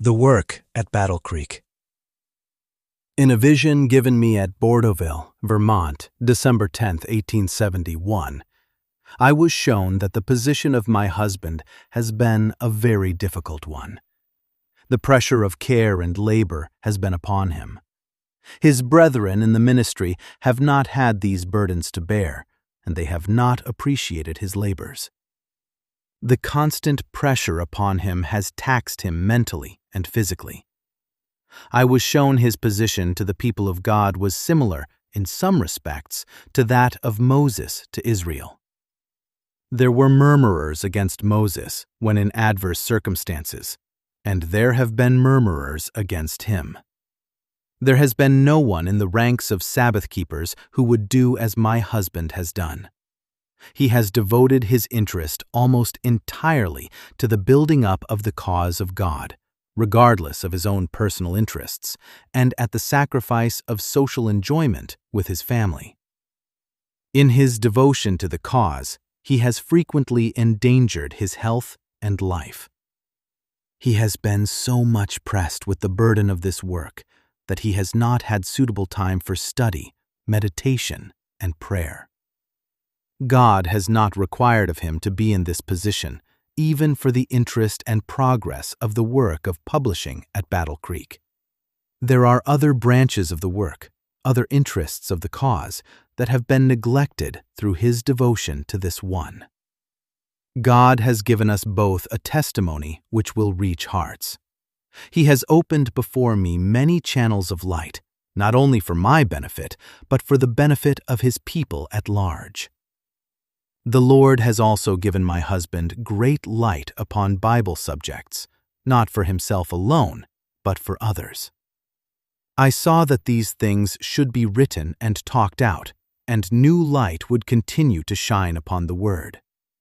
The work at Battle Creek. In a vision given me at Bordoville, Vermont, December 10, 1871, I was shown that the position of my husband has been a very difficult one. The pressure of care and labor has been upon him. His brethren in the ministry have not had these burdens to bear, and they have not appreciated his labors. The constant pressure upon him has taxed him mentally and physically. I was shown his position to the people of God was similar, in some respects, to that of Moses to Israel. There were murmurers against Moses when in adverse circumstances, and there have been murmurers against him. There has been no one in the ranks of Sabbath keepers who would do as my husband has done. He has devoted his interest almost entirely to the building up of the cause of God, regardless of his own personal interests, and at the sacrifice of social enjoyment with his family. In his devotion to the cause, he has frequently endangered his health and life. He has been so much pressed with the burden of this work that he has not had suitable time for study, meditation, and prayer. God has not required of him to be in this position, even for the interest and progress of the work of publishing at Battle Creek. There are other branches of the work, other interests of the cause, that have been neglected through his devotion to this one. God has given us both a testimony which will reach hearts. He has opened before me many channels of light, not only for my benefit, but for the benefit of his people at large. The Lord has also given my husband great light upon Bible subjects, not for himself alone, but for others. I saw that these things should be written and talked out, and new light would continue to shine upon the Word.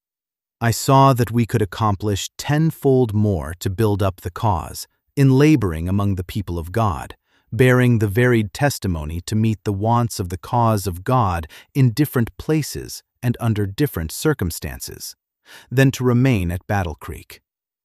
I saw that we could accomplish tenfold more to build up the cause, in laboring among the people of God, bearing the varied testimony to meet the wants of the cause of God in different places and under different circumstances, than to remain at Battle Creek.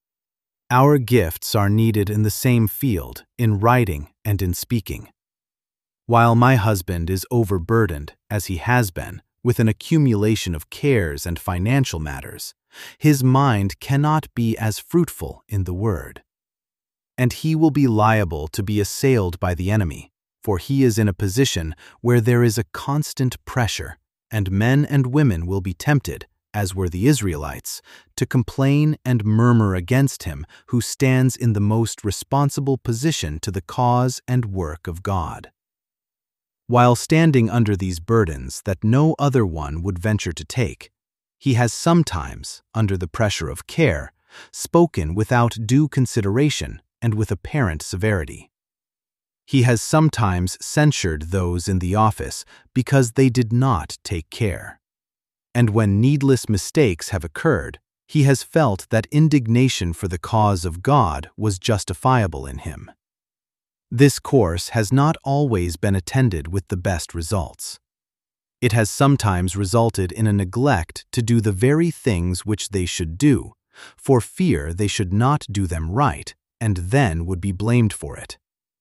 Our gifts are needed in the same field, in writing and in speaking. While my husband is overburdened, as he has been, with an accumulation of cares and financial matters, his mind cannot be as fruitful in the Word. And he will be liable to be assailed by the enemy, for he is in a position where there is a constant pressure, and men and women will be tempted, as were the Israelites, to complain and murmur against him who stands in the most responsible position to the cause and work of God. While standing under these burdens that no other one would venture to take, he has sometimes, under the pressure of care, spoken without due consideration and with apparent severity. He has sometimes censured those in the office because they did not take care. And when needless mistakes have occurred, he has felt that indignation for the cause of God was justifiable in him. This course has not always been attended with the best results. It has sometimes resulted in a neglect to do the very things which they should do, for fear they should not do them right, and then would be blamed for it.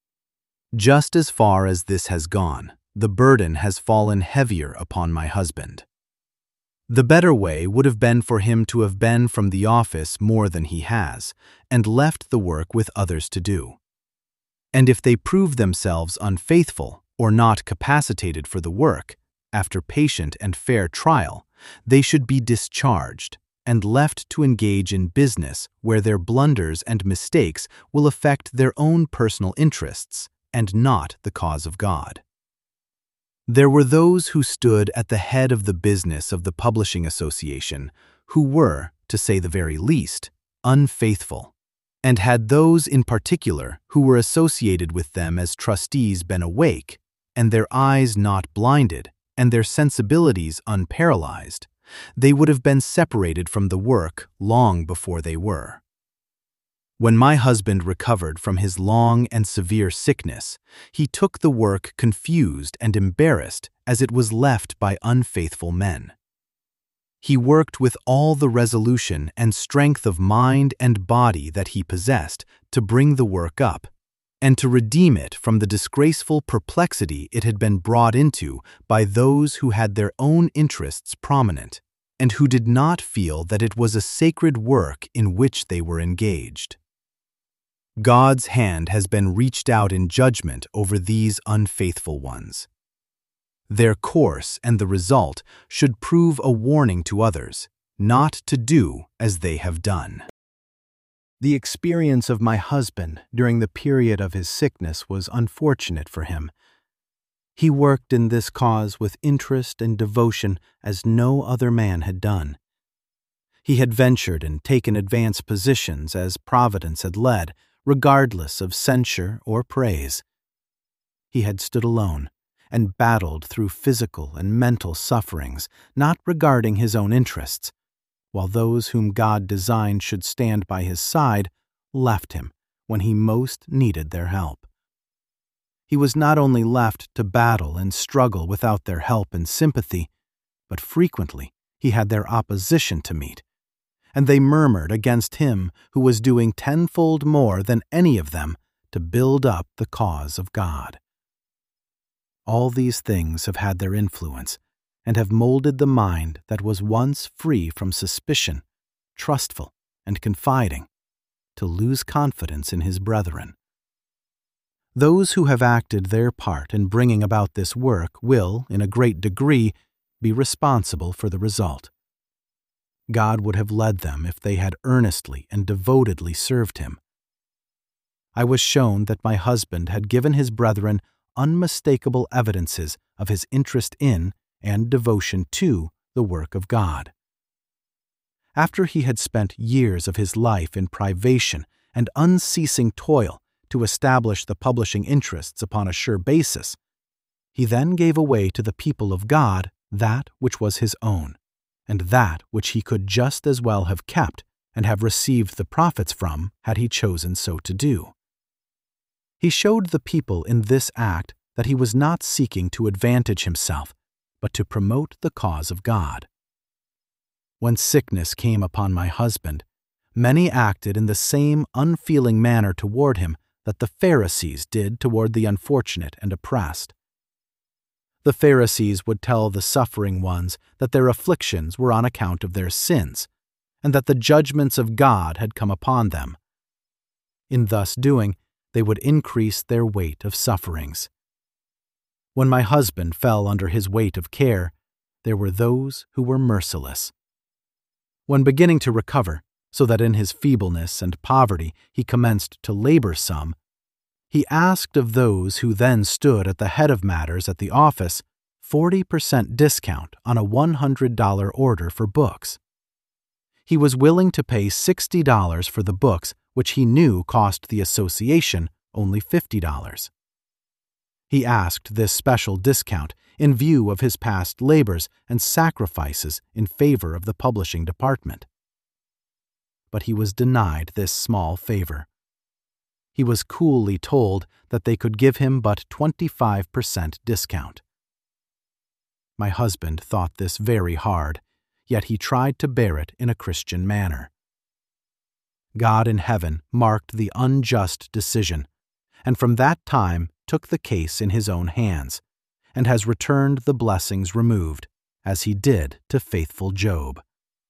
Just as far as this has gone, the burden has fallen heavier upon my husband. The better way would have been for him to have been from the office more than he has, and left the work with others to do. And if they prove themselves unfaithful or not capacitated for the work, after patient and fair trial, they should be discharged and left to engage in business where their blunders and mistakes will affect their own personal interests and not the cause of God. There were those who stood at the head of the business of the Publishing Association who were, to say the very least, unfaithful, and had those in particular who were associated with them as trustees been awake, and their eyes not blinded, and their sensibilities unparalyzed, they would have been separated from the work long before they were. When my husband recovered from his long and severe sickness, he took the work confused and embarrassed as it was left by unfaithful men. He worked with all the resolution and strength of mind and body that he possessed to bring the work up, and to redeem it from the disgraceful perplexity it had been brought into by those who had their own interests prominent, and who did not feel that it was a sacred work in which they were engaged. God's hand has been reached out in judgment over these unfaithful ones. Their course and the result should prove a warning to others, not to do as they have done. The experience of my husband during the period of his sickness was unfortunate for him. He worked in this cause with interest and devotion as no other man had done. He had ventured and taken advanced positions as Providence had led, regardless of censure or praise. He had stood alone and battled through physical and mental sufferings, not regarding his own interests, while those whom God designed should stand by his side left him when he most needed their help. He was not only left to battle and struggle without their help and sympathy, but frequently he had their opposition to meet, and they murmured against him who was doing tenfold more than any of them to build up the cause of God. All these things have had their influence and have molded the mind that was once free from suspicion, trustful, and confiding, to lose confidence in his brethren. Those who have acted their part in bringing about this work will, in a great degree, be responsible for the result. God would have led them if they had earnestly and devotedly served him. I was shown that my husband had given his brethren unmistakable evidences of his interest in and devotion to the work of God. After he had spent years of his life in privation and unceasing toil to establish the publishing interests upon a sure basis, he then gave away to the people of God that which was his own, and that which he could just as well have kept and have received the profits from had he chosen so to do. He showed the people in this act that he was not seeking to advantage himself, but to promote the cause of God. When sickness came upon my husband, many acted in the same unfeeling manner toward him that the Pharisees did toward the unfortunate and oppressed. The Pharisees would tell the suffering ones that their afflictions were on account of their sins, and that the judgments of God had come upon them. In thus doing, they would increase their weight of sufferings. When my husband fell under his weight of care, there were those who were merciless. When beginning to recover, so that in his feebleness and poverty he commenced to labor some, he asked of those who then stood at the head of matters at the office 40% discount on a $100 order for books. He was willing to pay $60 for the books which he knew cost the association only $50. He asked this special discount in view of his past labors and sacrifices in favor of the publishing department. But he was denied this small favor. He was coolly told that they could give him but 25% discount. My husband thought this very hard, yet he tried to bear it in a Christian manner. God in heaven marked the unjust decision, and from that time took the case in his own hands, and has returned the blessings removed, as he did to faithful Job.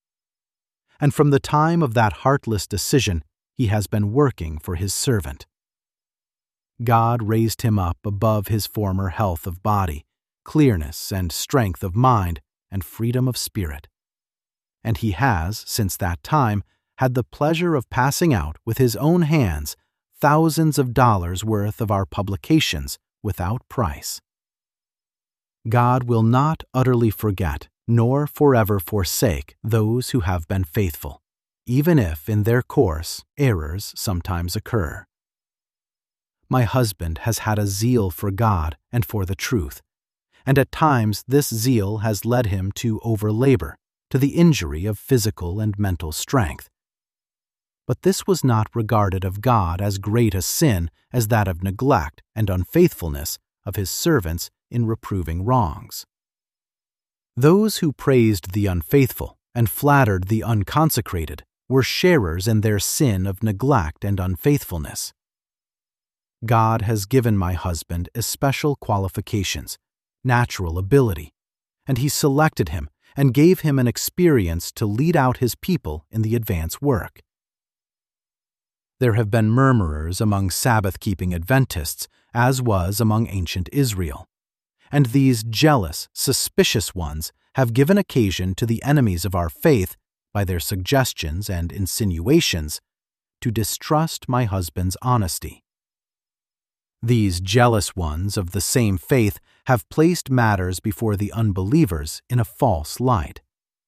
And from the time of that heartless decision, he has been working for his servant. God raised him up above his former health of body, clearness and strength of mind, and freedom of spirit. And he has, since that time, had the pleasure of passing out with his own hands thousands of dollars worth of our publications without price. God will not utterly forget nor forever forsake those who have been faithful, even if in their course errors sometimes occur. My husband has had a zeal for God and for the truth, and at times this zeal has led him to overlabor, to the injury of physical and mental strength. But this was not regarded of God as great a sin as that of neglect and unfaithfulness of his servants in reproving wrongs. Those who praised the unfaithful and flattered the unconsecrated were sharers in their sin of neglect and unfaithfulness. God has given my husband especial qualifications, natural ability, and He selected him and gave him an experience to lead out His people in the advance work. There have been murmurers among Sabbath-keeping Adventists, as was among ancient Israel, and these jealous, suspicious ones have given occasion to the enemies of our faith, by their suggestions and insinuations, to distrust my husband's honesty. These jealous ones of the same faith have placed matters before the unbelievers in a false light.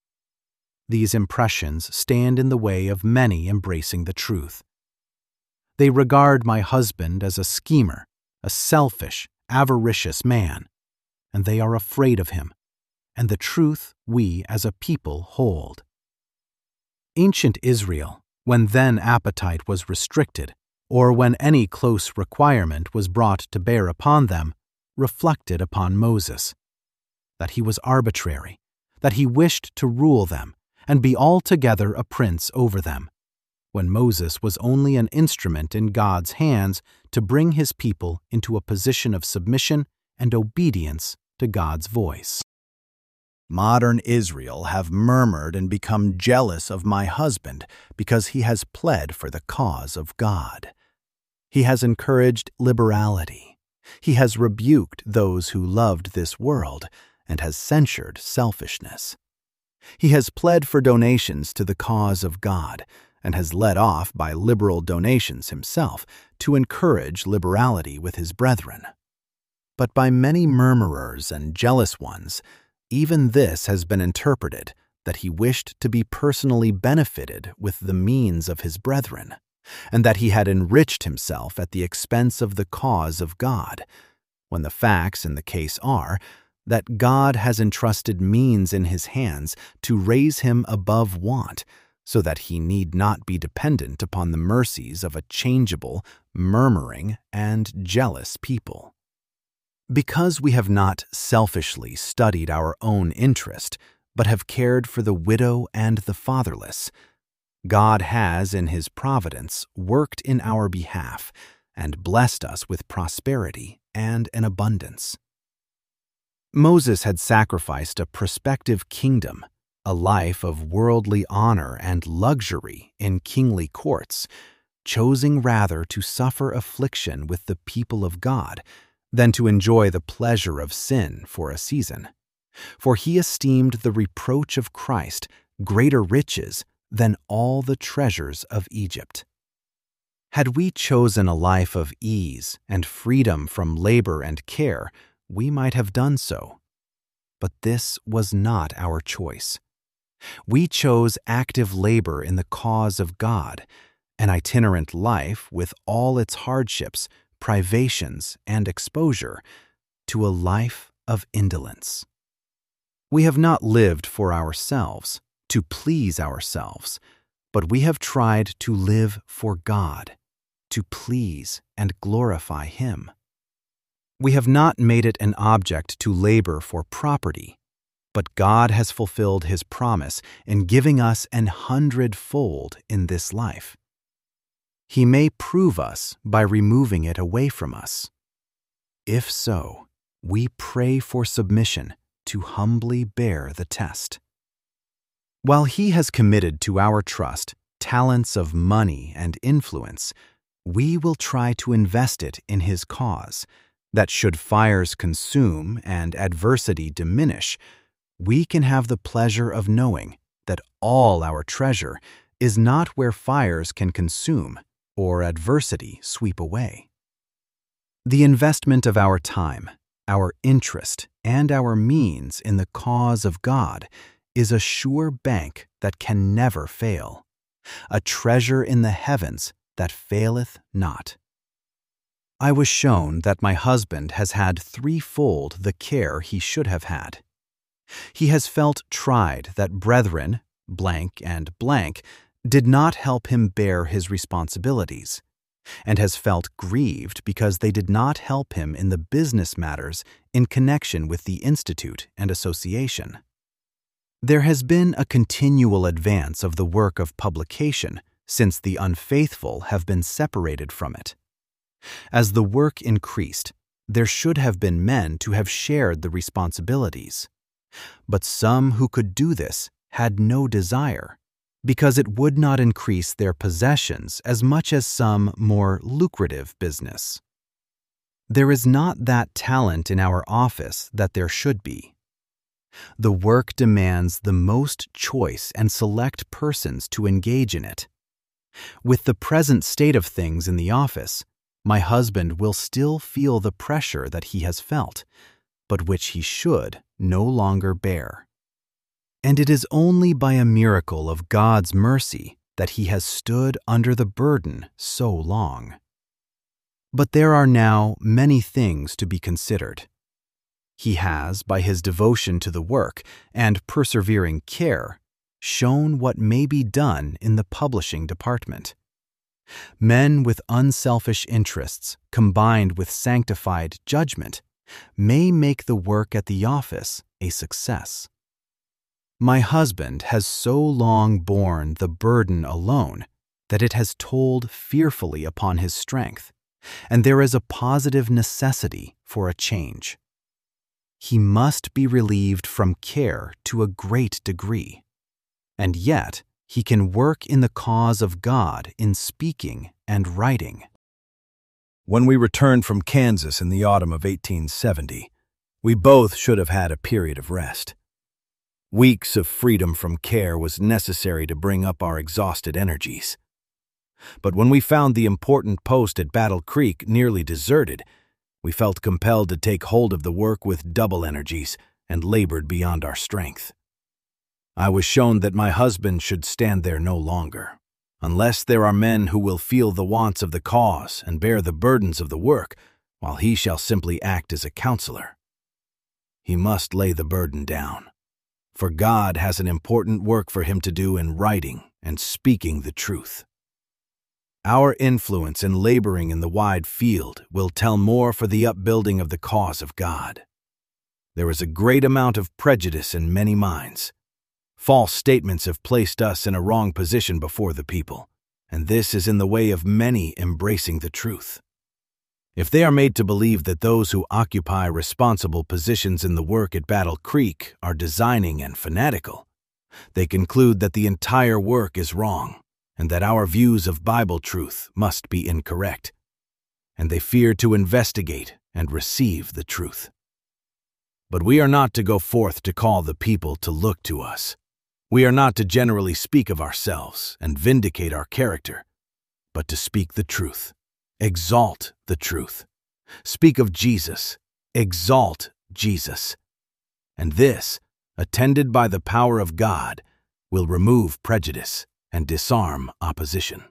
These impressions stand in the way of many embracing the truth. They regard my husband as a schemer, a selfish, avaricious man, and they are afraid of him, and the truth we as a people hold. Ancient Israel, when then appetite was restricted, or when any close requirement was brought to bear upon them, reflected upon Moses, that he was arbitrary, that he wished to rule them and be altogether a prince over them, when Moses was only an instrument in God's hands to bring His people into a position of submission and obedience to God's voice. Modern Israel have murmured and become jealous of my husband because he has pled for the cause of God. He has encouraged liberality. He has rebuked those who loved this world and has censured selfishness. He has pled for donations to the cause of God and has led off by liberal donations himself to encourage liberality with his brethren. But by many murmurers and jealous ones, even this has been interpreted that he wished to be personally benefited with the means of his brethren, and that he had enriched himself at the expense of the cause of God, when the facts in the case are that God has entrusted means in his hands to raise him above want, so that he need not be dependent upon the mercies of a changeable, murmuring, and jealous people. Because we have not selfishly studied our own interest, but have cared for the widow and the fatherless, God has, in His providence, worked in our behalf and blessed us with prosperity and an abundance. Moses had sacrificed a prospective kingdom, a life of worldly honor and luxury in kingly courts, choosing rather to suffer affliction with the people of God than to enjoy the pleasure of sin for a season. For he esteemed the reproach of Christ greater riches than all the treasures of Egypt. Had we chosen a life of ease and freedom from labor and care, we might have done so. But this was not our choice. We chose active labor in the cause of God, an itinerant life with all its hardships, privations, and exposure, to a life of indolence. We have not lived for ourselves, to please ourselves, but we have tried to live for God, to please and glorify Him. We have not made it an object to labor for property, but God has fulfilled His promise in giving us 100-fold in this life. He may prove us by removing it away from us. If so, we pray for submission to humbly bear the test. While He has committed to our trust talents of money and influence, we will try to invest it in His cause, that should fires consume and adversity diminish, we can have the pleasure of knowing that all our treasure is not where fires can consume or adversity sweep away. The investment of our time, our interest, and our means in the cause of God is a sure bank that can never fail, a treasure in the heavens that faileth not. I was shown that my husband has had threefold the care he should have had. He has felt tried that brethren, blank and blank, did not help him bear his responsibilities, and has felt grieved because they did not help him in the business matters in connection with the Institute and Association. There has been a continual advance of the work of publication since the unfaithful have been separated from it. As the work increased, there should have been men to have shared the responsibilities. But some who could do this had no desire, because it would not increase their possessions as much as some more lucrative business. There is not that talent in our office that there should be. The work demands the most choice and select persons to engage in it. With the present state of things in the office, my husband will still feel the pressure that he has felt, but which he should no longer bear. And it is only by a miracle of God's mercy that he has stood under the burden so long. But there are now many things to be considered. He has, by his devotion to the work and persevering care, shown what may be done in the publishing department. Men with unselfish interests combined with sanctified judgment may make the work at the office a success. My husband has so long borne the burden alone that it has told fearfully upon his strength, and there is a positive necessity for a change. He must be relieved from care to a great degree, and yet he can work in the cause of God in speaking and writing. When we returned from Kansas in the autumn of 1870, we both should have had a period of rest. Weeks of freedom from care was necessary to bring up our exhausted energies. But when we found the important post at Battle Creek nearly deserted, we felt compelled to take hold of the work with double energies and labored beyond our strength. I was shown that my husband should stand there no longer, unless there are men who will feel the wants of the cause and bear the burdens of the work, while he shall simply act as a counselor. He must lay the burden down, for God has an important work for him to do in writing and speaking the truth. Our influence in laboring in the wide field will tell more for the upbuilding of the cause of God. There is a great amount of prejudice in many minds. False statements have placed us in a wrong position before the people, and this is in the way of many embracing the truth. If they are made to believe that those who occupy responsible positions in the work at Battle Creek are designing and fanatical, they conclude that the entire work is wrong and that our views of Bible truth must be incorrect, and they fear to investigate and receive the truth. But we are not to go forth to call the people to look to us. We are not to generally speak of ourselves and vindicate our character, but to speak the truth. Exalt the truth. Speak of Jesus. Exalt Jesus. And this, attended by the power of God, will remove prejudice and disarm opposition.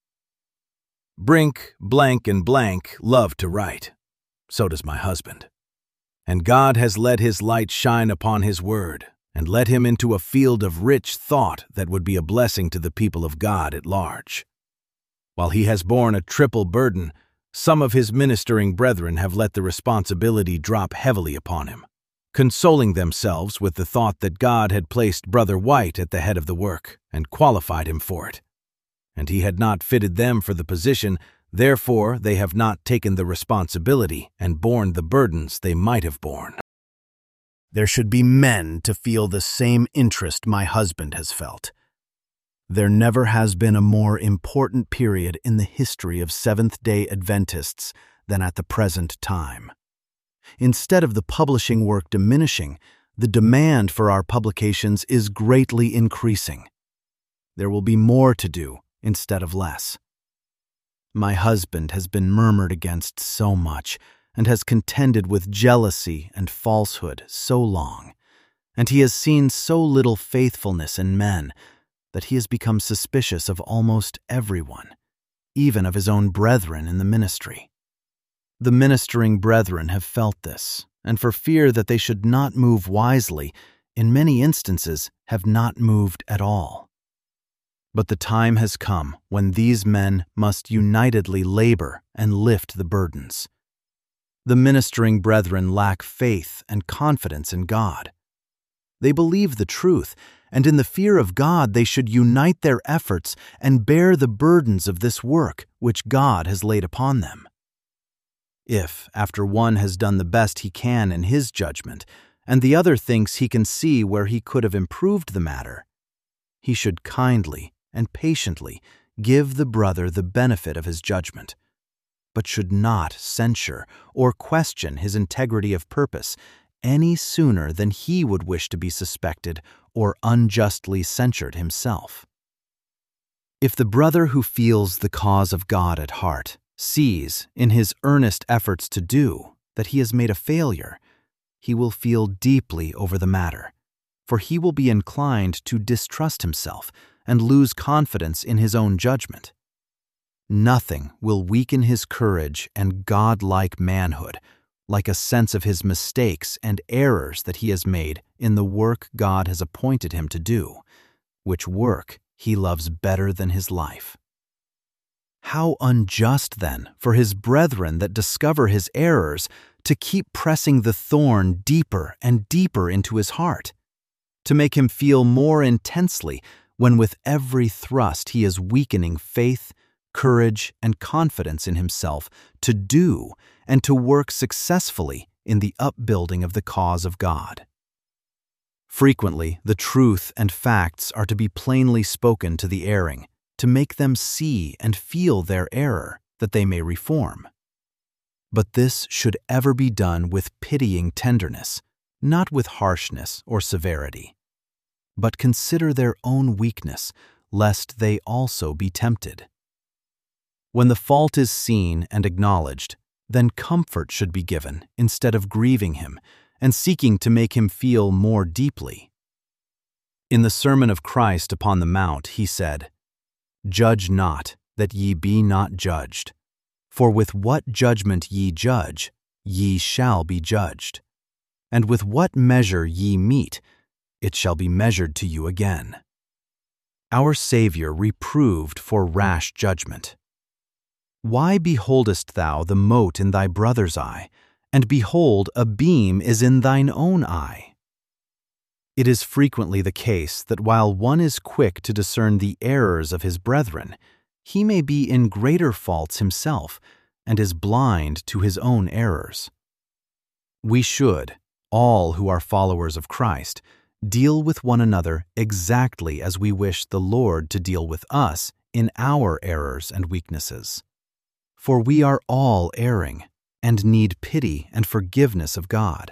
Brink, blank, and blank love to write. So does my husband. And God has let his light shine upon his word and led him into a field of rich thought that would be a blessing to the people of God at large. While he has borne a triple burden, some of his ministering brethren have let the responsibility drop heavily upon him, consoling themselves with the thought that God had placed Brother White at the head of the work and qualified him for it. And he had not fitted them for the position, therefore they have not taken the responsibility and borne the burdens they might have borne. There should be men to feel the same interest my husband has felt. There never has been a more important period in the history of Seventh-day Adventists than at the present time. Instead of the publishing work diminishing, the demand for our publications is greatly increasing. There will be more to do instead of less. My husband has been murmured against so much and has contended with jealousy and falsehood so long, and he has seen so little faithfulness in men that he has become suspicious of almost everyone, even of his own brethren in the ministry. The ministering brethren have felt this, and for fear that they should not move wisely, in many instances have not moved at all. But the time has come when these men must unitedly labor and lift the burdens. The ministering brethren lack faith and confidence in God. They believe the truth, and in the fear of God they should unite their efforts and bear the burdens of this work which God has laid upon them. If, after one has done the best he can in his judgment, and the other thinks he can see where he could have improved the matter, he should kindly and patiently give the brother the benefit of his judgment, but should not censure or question his integrity of purpose any sooner than he would wish to be suspected or unjustly censured himself. If the brother who feels the cause of God at heart sees, in his earnest efforts to do, that he has made a failure, he will feel deeply over the matter, for he will be inclined to distrust himself and lose confidence in his own judgment. Nothing will weaken his courage and God-like manhood like a sense of his mistakes and errors that he has made in the work God has appointed him to do, which work he loves better than his life. How unjust, then, for his brethren that discover his errors to keep pressing the thorn deeper and deeper into his heart, to make him feel more intensely when with every thrust he is weakening faith, courage, and confidence in himself to do and to work successfully in the upbuilding of the cause of God. Frequently, the truth and facts are to be plainly spoken to the erring, to make them see and feel their error, that they may reform. But this should ever be done with pitying tenderness, not with harshness or severity. But consider their own weakness, lest they also be tempted. When the fault is seen and acknowledged, then comfort should be given instead of grieving him and seeking to make him feel more deeply. In the Sermon of Christ upon the Mount, he said, "Judge not, that ye be not judged. For with what judgment ye judge, ye shall be judged. And with what measure ye mete, it shall be measured to you again." Our Savior reproved for rash judgment. Why beholdest thou the mote in thy brother's eye, and behold, a beam is in thine own eye? It is frequently the case that while one is quick to discern the errors of his brethren, he may be in greater faults himself and is blind to his own errors. We should, all who are followers of Christ, deal with one another exactly as we wish the Lord to deal with us in our errors and weaknesses. For we are all erring and need pity and forgiveness of God.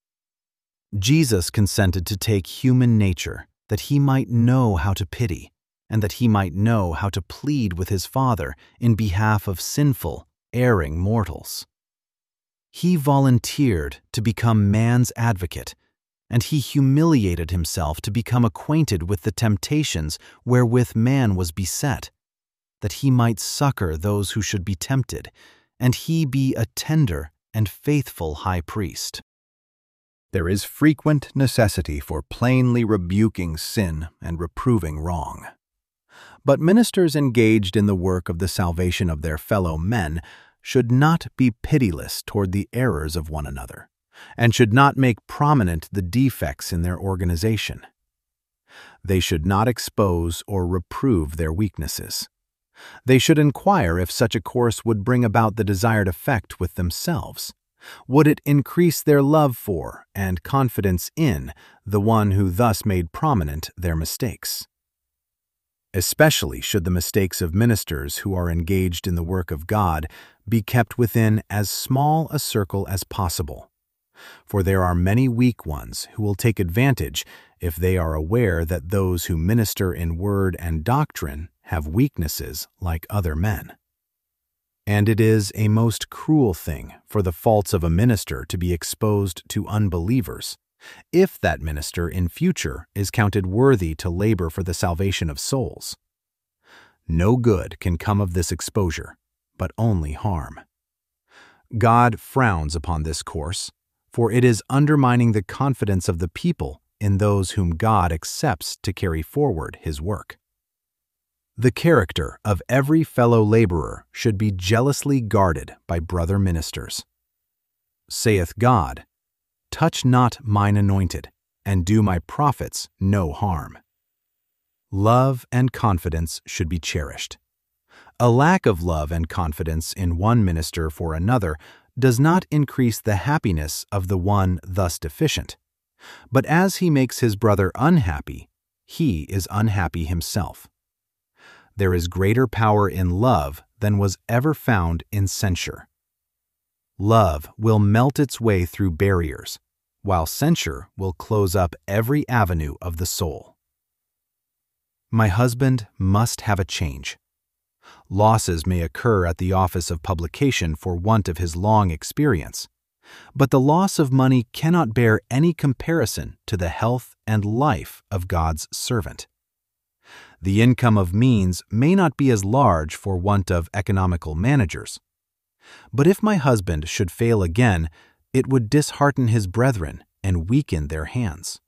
Jesus consented to take human nature that he might know how to pity and that he might know how to plead with his Father in behalf of sinful, erring mortals. He volunteered to become man's advocate, and he humiliated himself to become acquainted with the temptations wherewith man was beset, that he might succor those who should be tempted, and he be a tender and faithful high priest. There is frequent necessity for plainly rebuking sin and reproving wrong. But ministers engaged in the work of the salvation of their fellow men should not be pitiless toward the errors of one another, and should not make prominent the defects in their organization. They should not expose or reprove their weaknesses. They should inquire if such a course would bring about the desired effect with themselves. Would it increase their love for and confidence in the one who thus made prominent their mistakes? Especially should the mistakes of ministers who are engaged in the work of God be kept within as small a circle as possible. For there are many weak ones who will take advantage if they are aware that those who minister in word and doctrine have weaknesses like other men. And it is a most cruel thing for the faults of a minister to be exposed to unbelievers, if that minister in future is counted worthy to labor for the salvation of souls. No good can come of this exposure, but only harm. God frowns upon this course, for it is undermining the confidence of the people in those whom God accepts to carry forward his work. The character of every fellow laborer should be jealously guarded by brother ministers. Saith God, "Touch not mine anointed, and do my prophets no harm. Love and confidence should be cherished. A lack of love and confidence in one minister for another does not increase the happiness of the one thus deficient, but as he makes his brother unhappy, he is unhappy himself. There is greater power in love than was ever found in censure. Love will melt its way through barriers, while censure will close up every avenue of the soul. My husband must have a change. Losses may occur at the office of publication for want of his long experience, but the loss of money cannot bear any comparison to the health and life of God's servant. The income of means may not be as large for want of economical managers, but if my husband should fail again, it would dishearten his brethren and weaken their hands.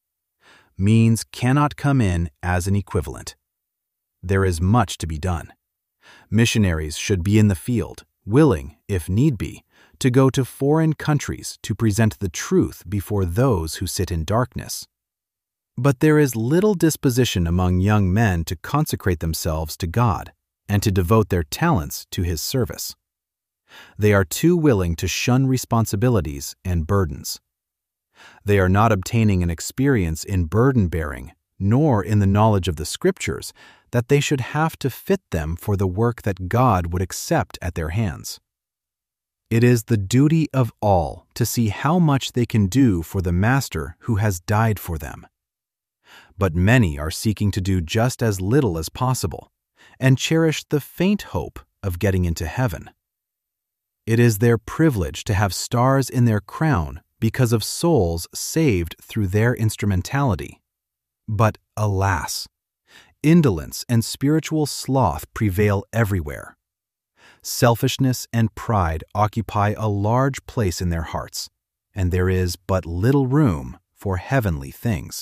Means cannot come in as an equivalent. There is much to be done. Missionaries should be in the field, willing, if need be, to go to foreign countries to present the truth before those who sit in darkness. But there is little disposition among young men to consecrate themselves to God and to devote their talents to His service. They are too willing to shun responsibilities and burdens. They are not obtaining an experience in burden-bearing, nor in the knowledge of the Scriptures, that they should have to fit them for the work that God would accept at their hands. It is the duty of all to see how much they can do for the Master who has died for them. But many are seeking to do just as little as possible, and cherish the faint hope of getting into heaven. It is their privilege to have stars in their crown because of souls saved through their instrumentality. But alas, indolence and spiritual sloth prevail everywhere. Selfishness and pride occupy a large place in their hearts, and there is but little room for heavenly things.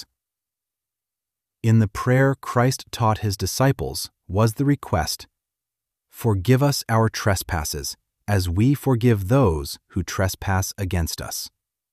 In the prayer Christ taught His disciples was the request, "Forgive us our trespasses, as we forgive those who trespass against us."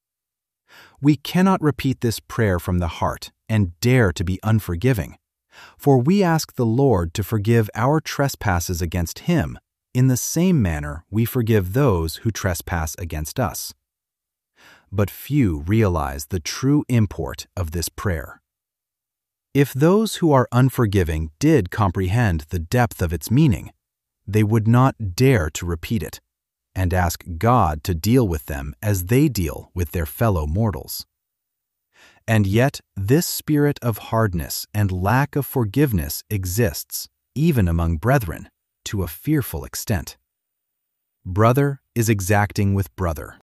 We cannot repeat this prayer from the heart and dare to be unforgiving, for we ask the Lord to forgive our trespasses against Him in the same manner we forgive those who trespass against us. But few realize the true import of this prayer. If those who are unforgiving did comprehend the depth of its meaning, they would not dare to repeat it, and ask God to deal with them as they deal with their fellow mortals. And yet this spirit of hardness and lack of forgiveness exists, even among brethren, to a fearful extent. Brother is exacting with brother,